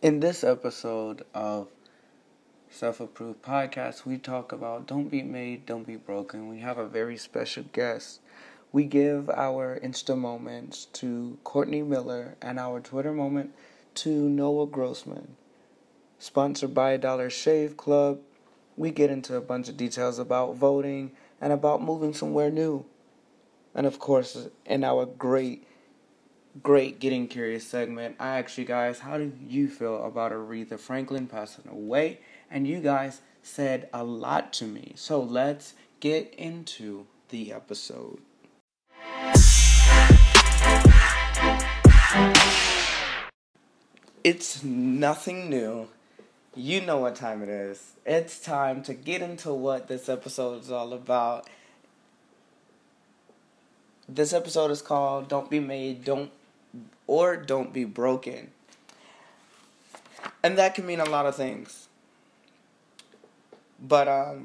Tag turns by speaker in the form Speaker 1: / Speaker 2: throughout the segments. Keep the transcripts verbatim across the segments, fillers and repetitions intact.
Speaker 1: In this episode of Self-Approved Podcast, we talk about Don't Be Made, Don't Be Broken. We have a very special guest. We give our Insta moments to Courtney Miller and our Twitter moment to Noah Grossman. Sponsored by Dollar Shave Club, we get into a bunch of details about voting and about moving somewhere new. And of course, in our great Great Getting Curious segment, I asked you guys, how do you feel about Aretha Franklin passing away? And you guys said a lot to me. So let's get into the episode. It's nothing new. You know what time it is. It's time to get into what this episode is all about. This episode is called Don't Be Made, Don't or Don't Be Broken. And that can mean a lot of things. But um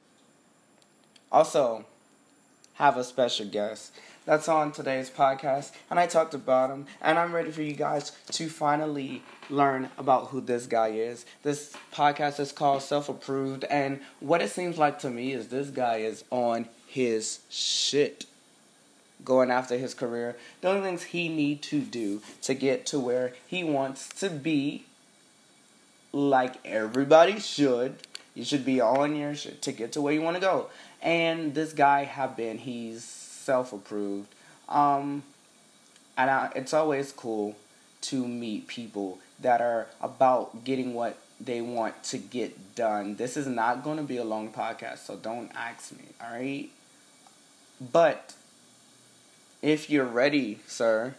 Speaker 1: also have a special guest that's on today's podcast, and I talked about him, and I'm ready for you guys to finally learn about who this guy is. This podcast is called Self-Approved, and what it seems like to me is this guy is on his shit, going after his career, doing things he need to do to get to where he wants to be, like everybody should. You should be on your shit to get to where you want to go. And this guy have been, he's self-approved. Um, and I, it's always cool to meet people that are about getting what they want to get done. This is not going to be a long podcast, so don't ask me, alright? But if you're ready, sir,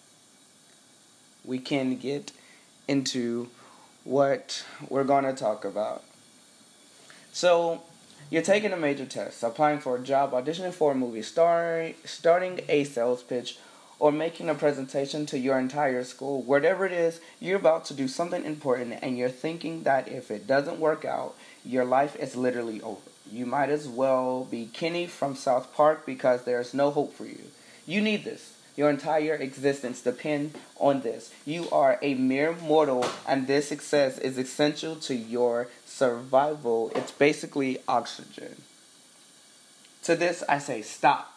Speaker 1: we can get into what we're going to talk about. So, you're taking a major test, applying for a job, auditioning for a movie, star- starting a sales pitch, or making a presentation to your entire school. Whatever it is, you're about to do something important, and you're thinking that if it doesn't work out, your life is literally over. You might as well be Kenny from South Park because there's no hope for you. You need this. Your entire existence depends on this. You are a mere mortal, and this success is essential to your survival. It's basically oxygen. To this, I say stop.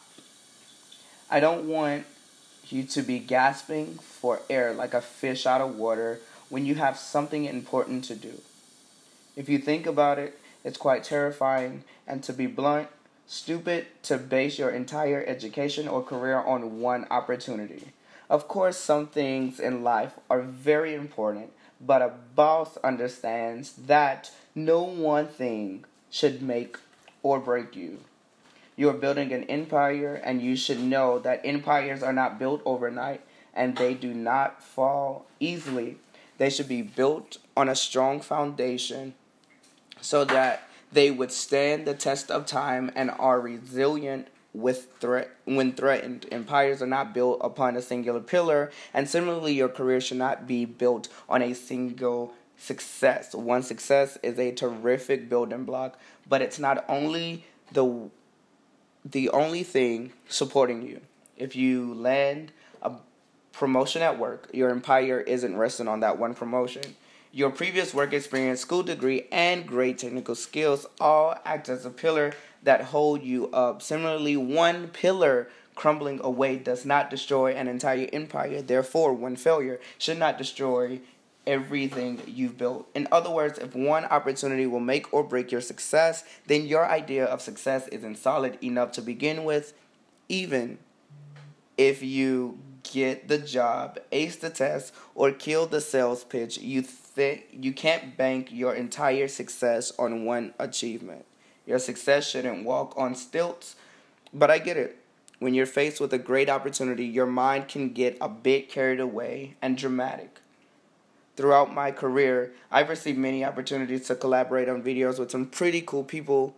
Speaker 1: I don't want you to be gasping for air like a fish out of water when you have something important to do. If you think about it, it's quite terrifying, and to be blunt, stupid to base your entire education or career on one opportunity. Of course, some things in life are very important, but a boss understands that no one thing should make or break you. You are building an empire, and you should know that empires are not built overnight, and they do not fall easily. They should be built on a strong foundation so that they withstand the test of time and are resilient with threat when threatened. Empires are not built upon a singular pillar, and similarly, your career should not be built on a single success. One success is a terrific building block, but it's not only the the only thing supporting you. If you land a promotion at work, your empire isn't resting on that one promotion. Your previous work experience, school degree, and great technical skills all act as a pillar that hold you up. Similarly, one pillar crumbling away does not destroy an entire empire. Therefore, one failure should not destroy everything you've built. In other words, if one opportunity will make or break your success, then your idea of success isn't solid enough to begin with. Even if you get the job, ace the test, or kill the sales pitch, you think you can't bank your entire success on one achievement. Your success shouldn't walk on stilts, but I get it. When you're faced with a great opportunity, your mind can get a bit carried away and dramatic. Throughout my career, I've received many opportunities to collaborate on videos with some pretty cool people.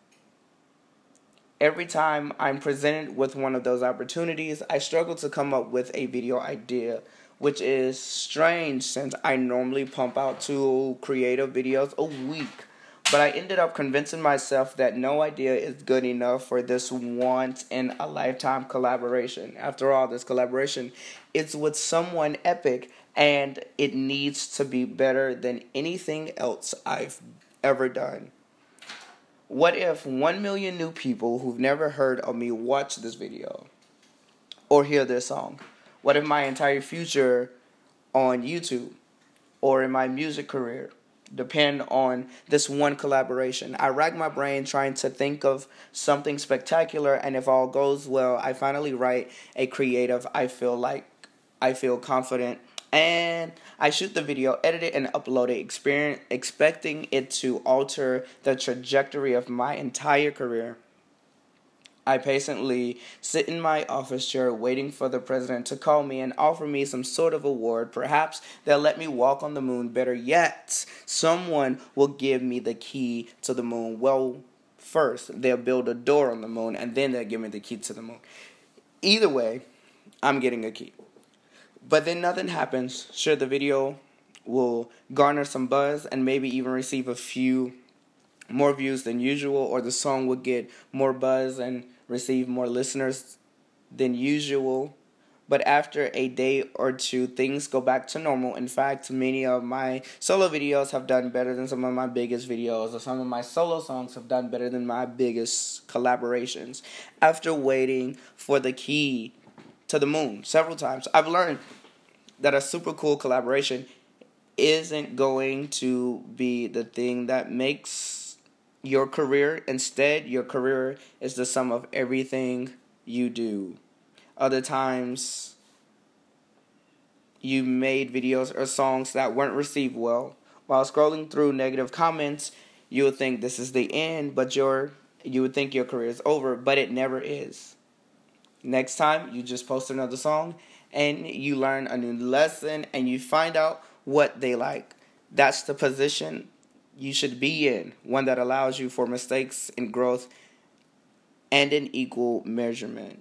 Speaker 1: Every time I'm presented with one of those opportunities, I struggle to come up with a video idea, which is strange since I normally pump out two creative videos a week. But I ended up convincing myself that no idea is good enough for this once-in-a-lifetime collaboration. After all, this collaboration is with someone epic and it needs to be better than anything else I've ever done. What if one million new people who've never heard of me watch this video or hear this song? What if my entire future on YouTube or in my music career depend on this one collaboration? I rack my brain trying to think of something spectacular, and if all goes well, I finally write a creative, I feel like I feel confident, and I shoot the video, edit it, and upload it, experience, expecting it to alter the trajectory of my entire career. I patiently sit in my office chair waiting for the president to call me and offer me some sort of award. Perhaps they'll let me walk on the moon. Better yet, someone will give me the key to the moon. Well, first, they'll build a door on the moon, and then they'll give me the key to the moon. Either way, I'm getting a key. But then nothing happens. Sure, the video will garner some buzz and maybe even receive a few more views than usual, or the song will get more buzz and receive more listeners than usual. But after a day or two, things go back to normal. In fact, many of my solo videos have done better than some of my biggest videos, or some of my solo songs have done better than my biggest collaborations. After waiting for the key to the moon several times, I've learned that a super cool collaboration isn't going to be the thing that makes your career. Instead, your career is the sum of everything you do. Other times, you made videos or songs that weren't received well. While scrolling through negative comments, you would think this is the end, but your you would think your career is over, but it never is. Next time, you just post another song, and you learn a new lesson, and you find out what they like. That's the position you should be in, one that allows you for mistakes and growth and an equal measurement.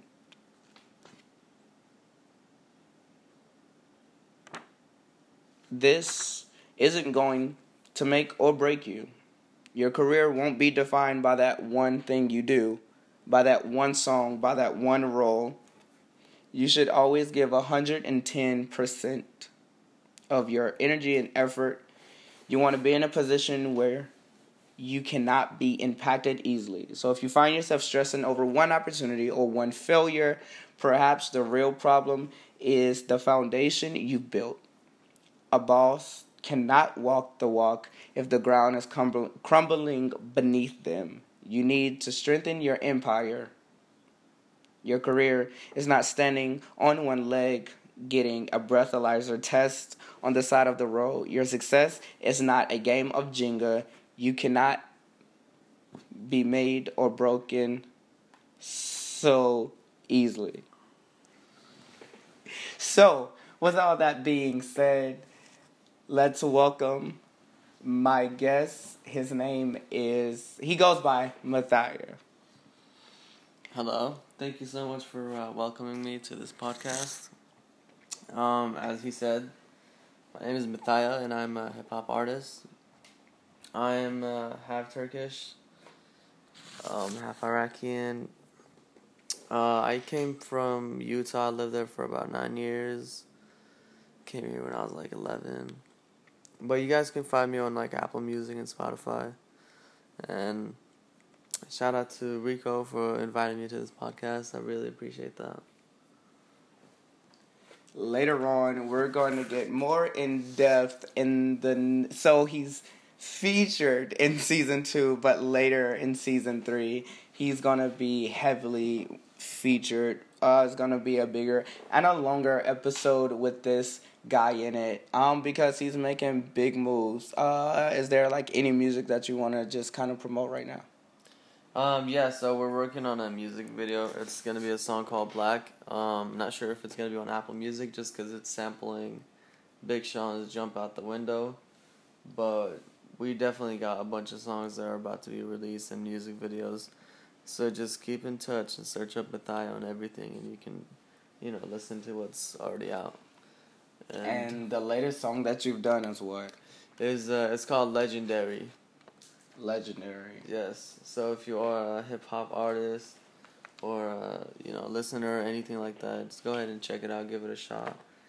Speaker 1: This isn't going to make or break you. Your career won't be defined by that one thing you do, by that one song, by that one role. You should always give one hundred ten percent of your energy and effort. You want to be in a position where you cannot be impacted easily. So if you find yourself stressing over one opportunity or one failure, perhaps the real problem is the foundation you built. A boss cannot walk the walk if the ground is crumble- crumbling beneath them. You need to strengthen your empire. Your career is not standing on one leg getting a breathalyzer test on the side of the road. Your success is not a game of Jenga. You cannot be made or broken so easily. So, with all that being said, let's welcome my guest. His name is, he goes by Mathia.
Speaker 2: Hello. Thank you so much for uh, welcoming me to this podcast. Um, as he said, my name is Mathia, and I'm a hip-hop artist. I'm uh, half Turkish, um, half Iraqian. Uh, I came from Utah. I lived there for about nine years. Came here when I was like eleven. But you guys can find me on like Apple Music and Spotify. And shout out to Rico for inviting me to this podcast. I really appreciate that.
Speaker 1: Later on, we're going to get more in depth in the. So he's featured in season two, but later in season three, he's going to be heavily featured. Uh, it's going to be a bigger and a longer episode with this guy in it, um, because he's making big moves. Uh, is there like any music that you want to just kind of promote right now?
Speaker 2: Um, yeah, so we're working on a music video. It's going to be a song called Black. Um, not sure if it's going to be on Apple Music just because it's sampling Big Sean's Jump Out the Window. But we definitely got a bunch of songs that are about to be released and music videos. So just keep in touch and search up Mathia on everything, and you can, you know, listen to what's already out.
Speaker 1: And, and the latest song that you've done is what?
Speaker 2: Is uh, it's called Legendary.
Speaker 1: Legendary.
Speaker 2: Yes. So if you are a hip hop artist or a, you know, listener or anything like that, just go ahead and check it out. Give it a shot.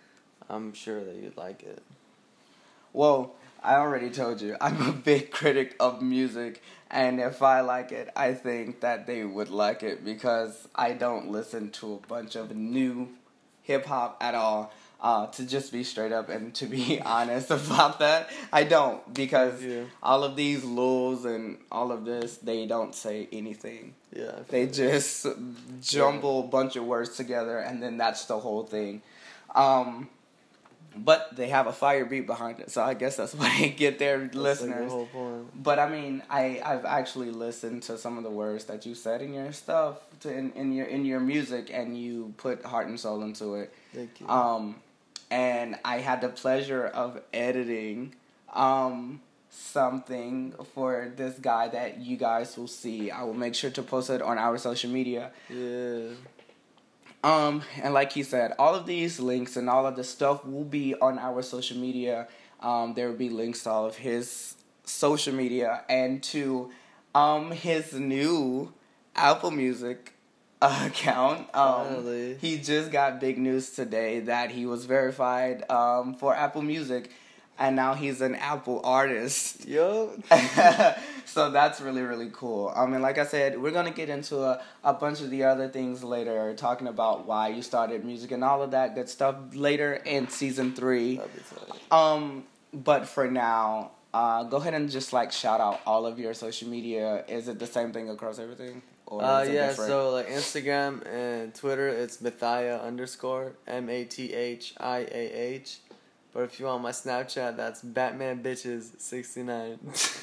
Speaker 2: I'm sure that you'd like it.
Speaker 1: Well, I already told you, I'm a big critic of music, and if I like it, I think that they would like it because I don't listen to a bunch of new hip-hop at all. Uh, to just be straight up and to be honest about that, I don't, because
Speaker 2: Yeah.
Speaker 1: all of these lulz and all of this, they don't say anything.
Speaker 2: Yeah.
Speaker 1: They just jumble a bunch of words together, and then that's the whole thing. Um, but they have a fire beat behind it, so I guess that's why they get their
Speaker 2: That's
Speaker 1: listeners.
Speaker 2: Like the whole point.
Speaker 1: But I mean, I I've actually listened to some of the words that you said in your stuff, to in, in your in your music, and you put heart and soul into it.
Speaker 2: Thank you.
Speaker 1: Um, and I had the pleasure of editing um something for this guy that you guys will see. I will make sure to post it on our social media.
Speaker 2: Yeah.
Speaker 1: Um, and like he said, all of these links and all of the stuff will be on our social media. Um, there will be links to all of his social media and to um his new Apple Music account. Um,
Speaker 2: Finally.
Speaker 1: he just got big news today that he was verified um for Apple Music, and now he's an Apple artist.
Speaker 2: Yo.
Speaker 1: So that's really, really cool. I mean, like I said, we're going to get into a, a bunch of the other things later, talking about why you started music and all of that good stuff later in season three.
Speaker 2: That'd be tight.
Speaker 1: Um, but for now, uh, go ahead and just like shout out all of your social media. Is it the same thing across everything? Or
Speaker 2: Uh,
Speaker 1: is it
Speaker 2: yeah,
Speaker 1: different?
Speaker 2: so like Instagram and Twitter, it's Mathia underscore, M A T H I A H. But if you want my Snapchat, that's Batman Bitches sixty-nine.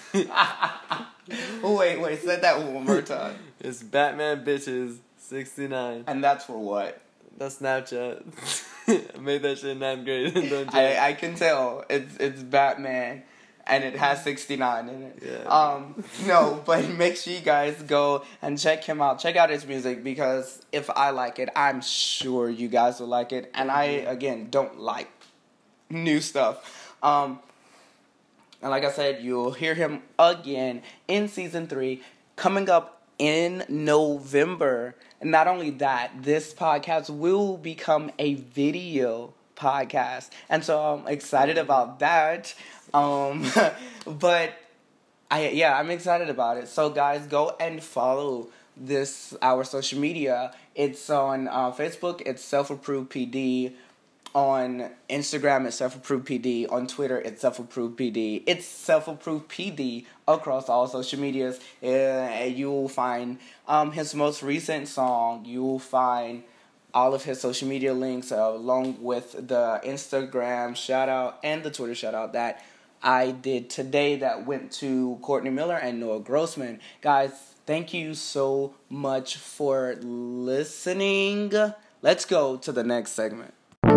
Speaker 1: Wait, wait, say that one more time.
Speaker 2: It's Batman Bitches sixty-nine.
Speaker 1: And that's for what?
Speaker 2: That's Snapchat. I made that shit in ninth grade. Don't joke.
Speaker 1: I, I can tell. It's it's Batman, and it has sixty-nine in it.
Speaker 2: Yeah.
Speaker 1: Um, no, but make sure you guys go and check him out. Check out his music, because if I like it, I'm sure you guys will like it. And I, again, don't like new stuff. Um, and like I said, you'll hear him again in season three, coming up in November. And not only that, this podcast will become a video podcast. And so I'm excited about that. Um, but I, yeah, I'm excited about it. So guys, go and follow this, our social media. It's on uh, Facebook, it's Self-Approved P D. On Instagram, it's Self-Approved P D. On Twitter, it's Self-Approved P D. It's Self-Approved P D across all social medias. Uh, you'll find um, his most recent song. You'll find all of his social media links, uh, along with the Instagram shout-out and the Twitter shout-out that I did today that went to Courtney Miller and Noah Grossman. Guys, thank you so much for listening. Let's go to the next segment.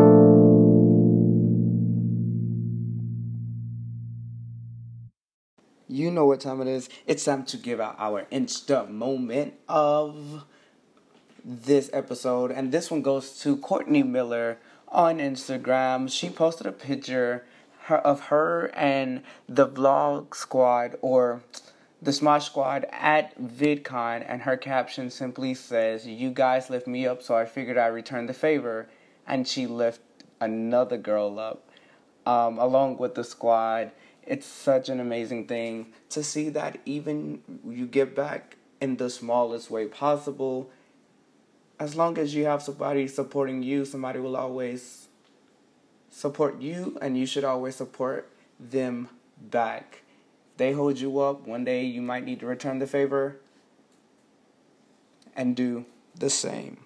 Speaker 1: You know what time it is. It's time to give out our Insta moment of this episode. And this one goes to Courtney Miller on Instagram. She posted a picture her, of her and the Vlog Squad, or the Smosh Squad, at VidCon. And her caption simply says, "You guys lift me up, so I figured I'd return the favor." And she lifted another girl up um, along with the squad. It's such an amazing thing to see that even you give back in the smallest way possible. As long as you have somebody supporting you, somebody will always support you, and you should always support them back. If they hold you up, one day you might need to return the favor and do the same.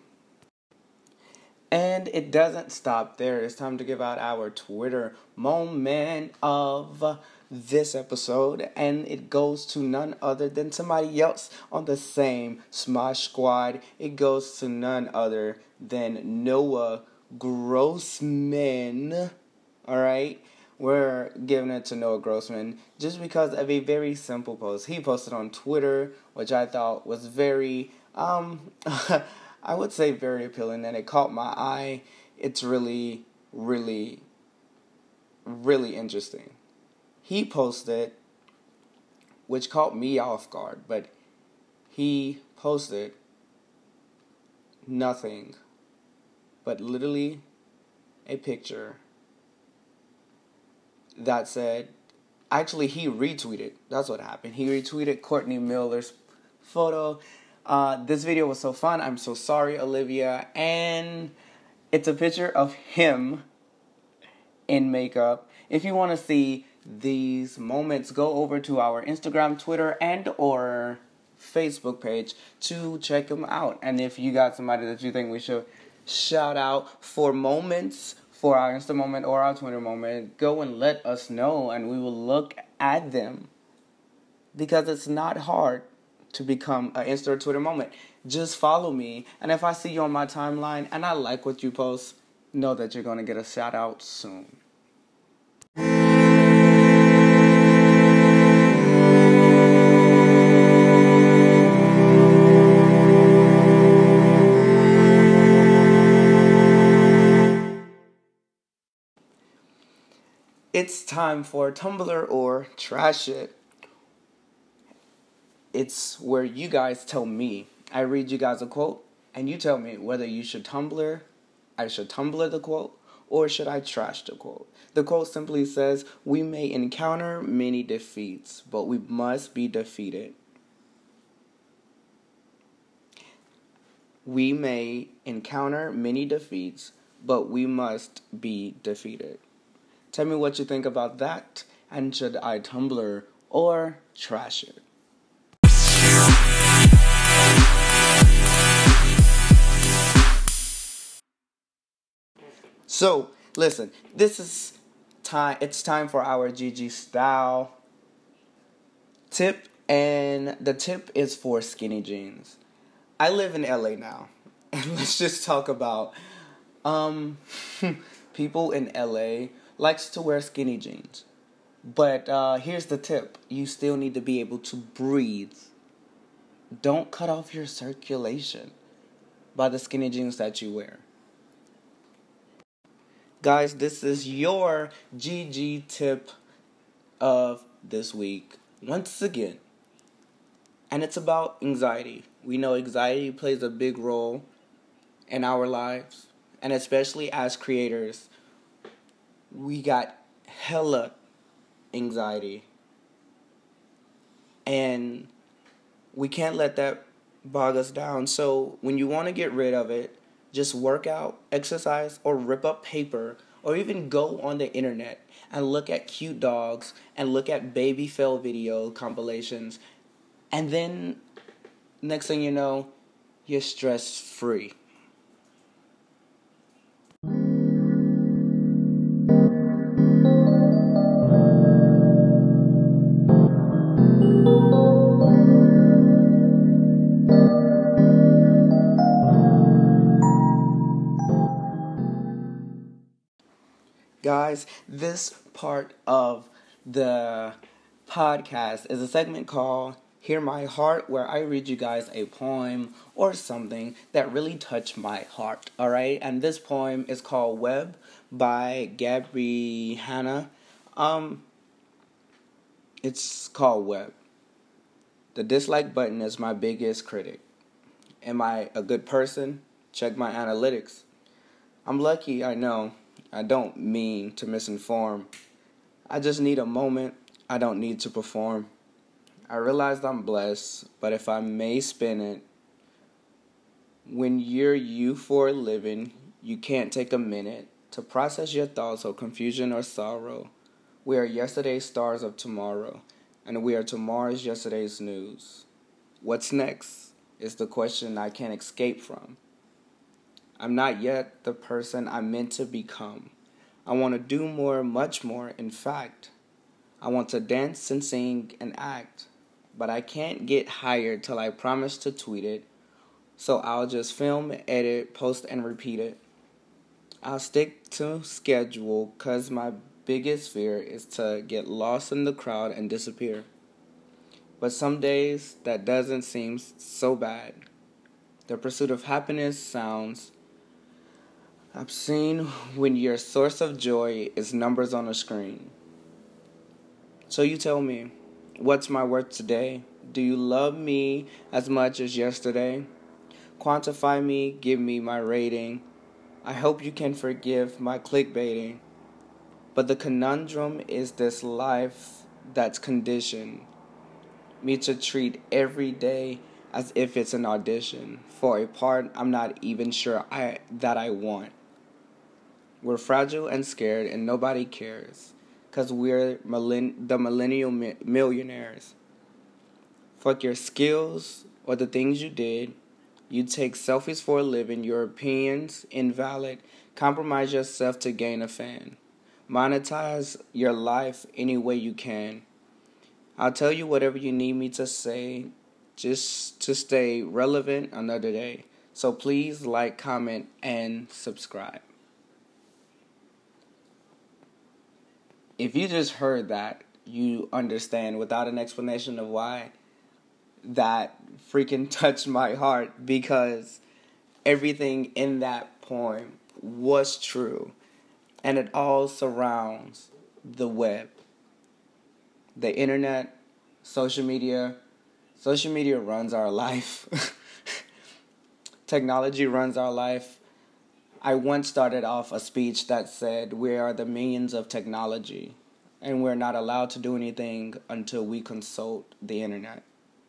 Speaker 1: And it doesn't stop there. It's time to give out our Twitter moment of this episode. And it goes to none other than somebody else on the same Smosh Squad. It goes to none other than Noah Grossman. Alright? We're giving it to Noah Grossman just because of a very simple post he posted on Twitter, which I thought was very, um... I would say very appealing, and it caught my eye. It's really, really, really interesting. He posted, which caught me off guard, but he posted nothing but literally a picture that said, actually, he retweeted. That's what happened. He retweeted Courtney Miller's photo. Uh, this video was so fun. I'm so sorry, Olivia. And it's a picture of him in makeup. If you want to see these moments, go over to our Instagram, Twitter, and or Facebook page to check them out. And if you got somebody that you think we should shout out for moments, for our Insta moment or our Twitter moment, go and let us know, and we will look at them. Because it's not hard to become an Insta or Twitter moment. Just follow me, and if I see you on my timeline and I like what you post, know that you're going to get a shout out soon. It's time for Tumblr or Trash It. It's where you guys tell me. I read you guys a quote, and you tell me whether you should Tumblr, I should Tumblr the quote, or should I trash the quote. The quote simply says, "We may encounter many defeats, but we must be defeated." We may encounter many defeats, but we must be defeated. Tell me what you think about that, and should I Tumblr or trash it? So, listen, this is time, it's time for our G G Style tip, and the tip is for skinny jeans. I live in L A now, and let's just talk about, um, people in L A likes to wear skinny jeans. But uh, here's the tip. You still need to be able to breathe. Don't cut off your circulation by the skinny jeans that you wear. Guys, this is your G G tip of this week, once again. And it's about anxiety. We know anxiety plays a big role in our lives. And especially as creators, we got hella anxiety. And we can't let that bog us down. So when you want to get rid of it, just work out, exercise, or rip up paper, or even go on the internet and look at cute dogs and look at baby fail video compilations. And then next thing you know, you're stress free. Guys, this part of the podcast is a segment called Hear My Heart, where I read you guys a poem or something that really touched my heart, alright? And this poem is called Web by Gabby Hanna. Um, it's called Web. The dislike button is my biggest critic. Am I a good person? Check my analytics. I'm lucky, I know. I don't mean to misinform. I just need a moment. I don't need to perform. I realized I'm blessed, but if I may spin it, when you're you for a living, you can't take a minute to process your thoughts or confusion or sorrow. We are yesterday's stars of tomorrow, and we are tomorrow's yesterday's news. What's next is the question I can't escape from. I'm not yet the person I'm meant to become. I want to do more, much more. In fact, I want to dance and sing and act, but I can't get hired till I promise to tweet it. So I'll just film, edit, post, and repeat it. I'll stick to schedule because my biggest fear is to get lost in the crowd and disappear. But some days that doesn't seem so bad. The pursuit of happiness sounds obscene when your source of joy is numbers on a screen. So you tell me, what's my worth today? Do you love me as much as yesterday? Quantify me, give me my rating. I hope you can forgive my clickbaiting. But the conundrum is this life that's conditioned me to treat every day as if it's an audition for a part I'm not even sure I that I want. We're fragile and scared, and nobody cares, because we're millenn- the millennial mi- millionaires. Fuck your skills or the things you did. You take selfies for a living, your opinions invalid. Compromise yourself to gain a fan. Monetize your life any way you can. I'll tell you whatever you need me to say, just to stay relevant another day. So please like, comment, and subscribe. If you just heard that, you understand without an explanation of why that freaking touched my heart, because everything in that poem was true, and it all surrounds the web, the internet, social media. Social media runs our life. Technology runs our life. I once started off a speech that said we are the minions of technology, and we're not allowed to do anything until we consult the internet.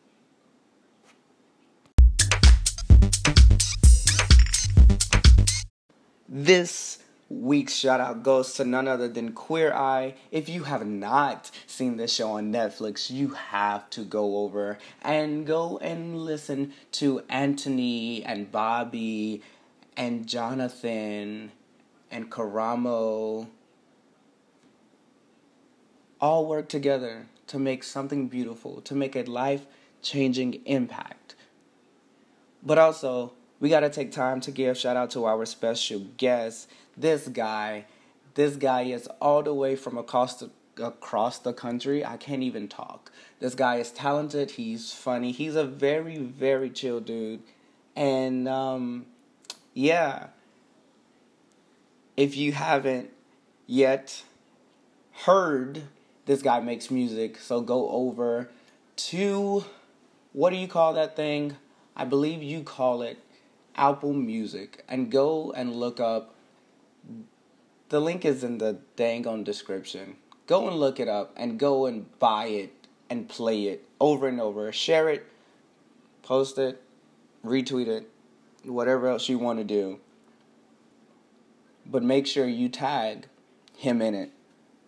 Speaker 1: This week's shout out goes to none other than Queer Eye. If you have not seen this show on Netflix, you have to go over and go and listen to Anthony and Bobby and Jonathan and Karamo all work together to make something beautiful, to make a life-changing impact. But also, we got to take time to give shout out to our special guest. This guy, this guy is all the way from across the, across the country. I can't even talk. This guy is talented. He's funny. He's a very, very chill dude. And, um... yeah, if you haven't yet heard, this guy makes music, so go over to, what do you call that thing? I believe you call it Apple Music, and go and look up, the link is in the dang on description. Go and look it up, and go and buy it, and play it over and over. Share it, post it, retweet it, whatever else you want to do. But make sure you tag him in it.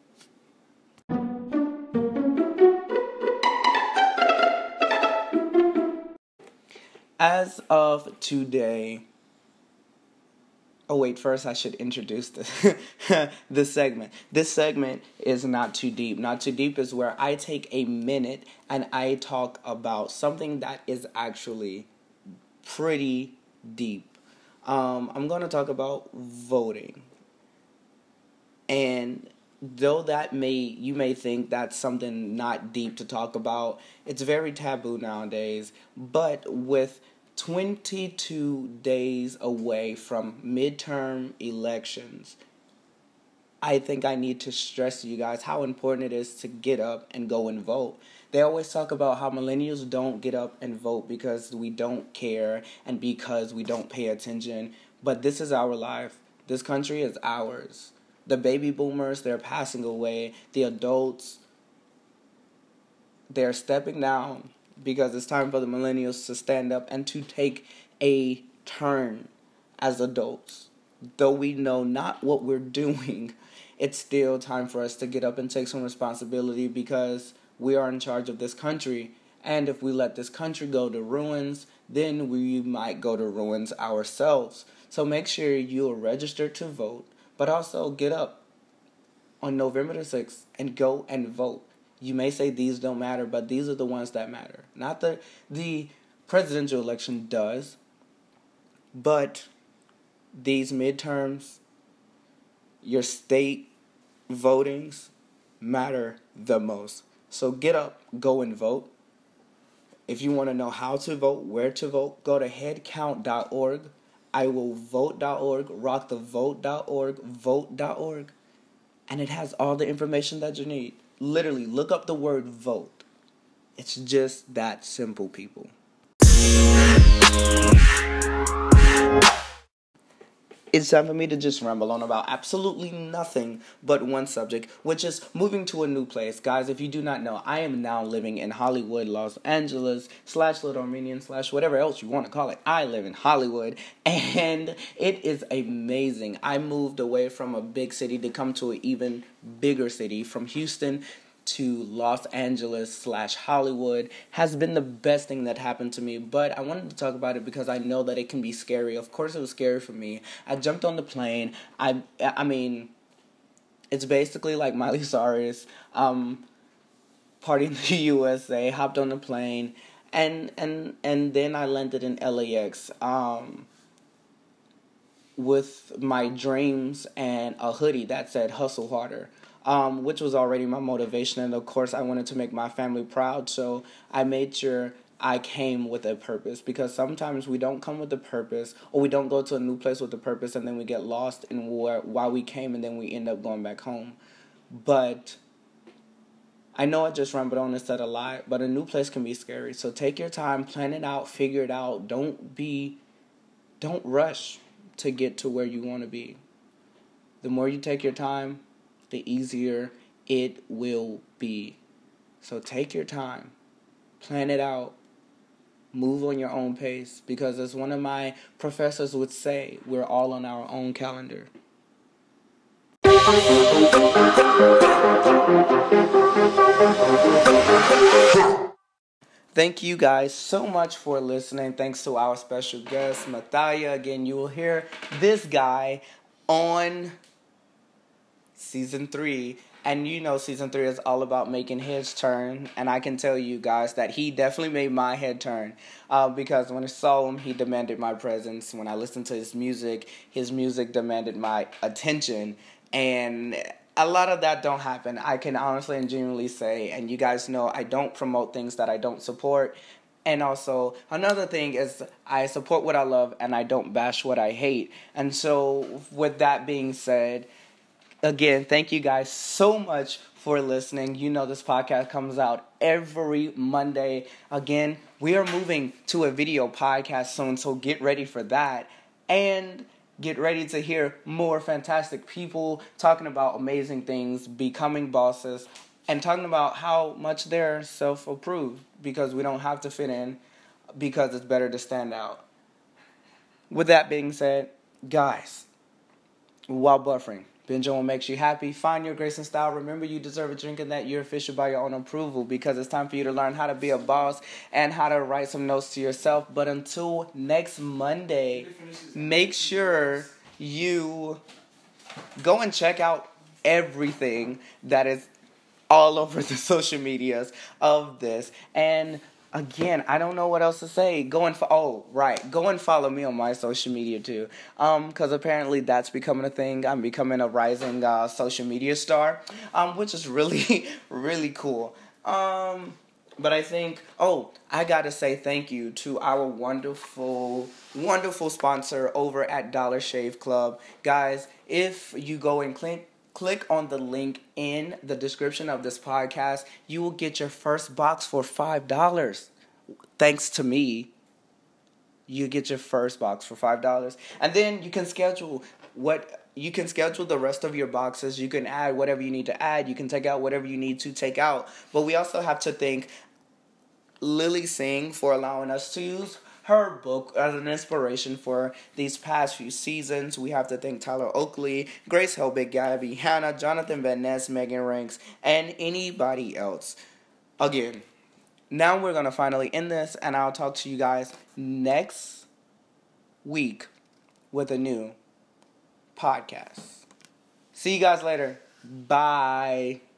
Speaker 1: As of today, oh wait, first I should introduce the this segment. This segment is Not Too Deep. Not Too Deep is where I take a minute and I talk about something that is actually pretty deep. Um, I'm going to talk about voting. And though that may, you may think that's something not deep to talk about, it's very taboo nowadays. But with twenty-two days away from midterm elections, I think I need to stress to you guys how important it is to get up and go and vote. They always talk about how millennials don't get up and vote because we don't care and because we don't pay attention. But this is our life. This country is ours. The baby boomers, they're passing away. The adults, they're stepping down because it's time for the millennials to stand up and to take a turn as adults. Though we know not what we're doing, it's still time for us to get up and take some responsibility because we are in charge of this country. And if we let this country go to ruins, then we might go to ruins ourselves. So make sure you are registered to vote, but also get up on November the sixth and go and vote. You may say these don't matter, but these are the ones that matter. Not the the presidential election does, but these midterms, your state votings matter the most. So get up, go and vote. If you want to know how to vote, where to vote, go to head count dot org, I will vote dot org, rock the vote dot org, vote dot org, and it has all the information that you need. Literally, look up the word vote. It's just that simple, people. it's time for me to just ramble on about absolutely nothing but one subject, which is moving to a new place. Guys, if you do not know, I am now living in Hollywood, Los Angeles, slash Little Armenian, slash whatever else you want to call it. I live in Hollywood, and it is amazing. I moved away from a big city to come to an even bigger city, from Houston to Los Angeles slash Hollywood. Has been the best thing that happened to me, but I wanted to talk about it because I know that it can be scary. Of course it was scary for me. I jumped on the plane. I I mean, it's basically like Miley Cyrus, um, party in the U S A, hopped on the plane, and and and then I landed in L A X, um, with my dreams and a hoodie that said "Hustle Harder." Um, which was already my motivation, and of course I wanted to make my family proud, so I made sure I came with a purpose, because sometimes we don't come with a purpose, or we don't go to a new place with a purpose, and then we get lost in where, why we came, and then we end up going back home. But I know I just rambled on and said a lot, but a new place can be scary, so take your time, plan it out, figure it out. Don't be, don't rush to get to where you want to be. The more you take your time, the easier it will be. So take your time, plan it out, move on your own pace, because as one of my professors would say, we're all on our own calendar. Thank you guys so much for listening. Thanks to our special guest, Mathia. Again, you will hear this guy on season three, and you know season three is all about making heads turn, and I can tell you guys that he definitely made my head turn, uh, because when I saw him, he demanded my presence. When I listened to his music, his music demanded my attention, and a lot of that don't happen. I can honestly and genuinely say, and you guys know, I don't promote things that I don't support. And also, another thing is, I support what I love, and I don't bash what I hate. And so, with that being said, again, thank you guys so much for listening. You know this podcast comes out every Monday. Again, we are moving to a video podcast soon, so get ready for that. And get ready to hear more fantastic people talking about amazing things, becoming bosses, and talking about how much they're self-approved, because we don't have to fit in, because it's better to stand out. With that being said, guys, while buffering, binge on what makes you happy. Find your grace and style. Remember, you deserve a drink, and that you're official by your own approval, because it's time for you to learn how to be a boss and how to write some notes to yourself. But until next Monday, make sure you go and check out everything that is all over the social medias of this. And again, I don't know what else to say. Go and fo- oh right, go and follow me on my social media too, um, because apparently that's becoming a thing. I'm becoming a rising uh, social media star, um, which is really really cool. Um, but I think oh, I gotta say thank you to our wonderful wonderful sponsor over at Dollar Shave Club, guys. If you go and click. Click on the link in the description of this podcast. You will get your first box for five dollars. Thanks to me, you get your first box for five dollars. And then you can schedule what you can schedule the rest of your boxes. You can add whatever you need to add. You can take out whatever you need to take out. But we also have to thank Lily Singh for allowing us to use her book as an inspiration for these past few seasons. We have to thank Tyler Oakley, Grace Helbig, Gabby Hannah, Jonathan Van Ness, Megan Ranks, and anybody else. Again, now we're going to finally end this, and I'll talk to you guys next week with a new podcast. See you guys later. Bye.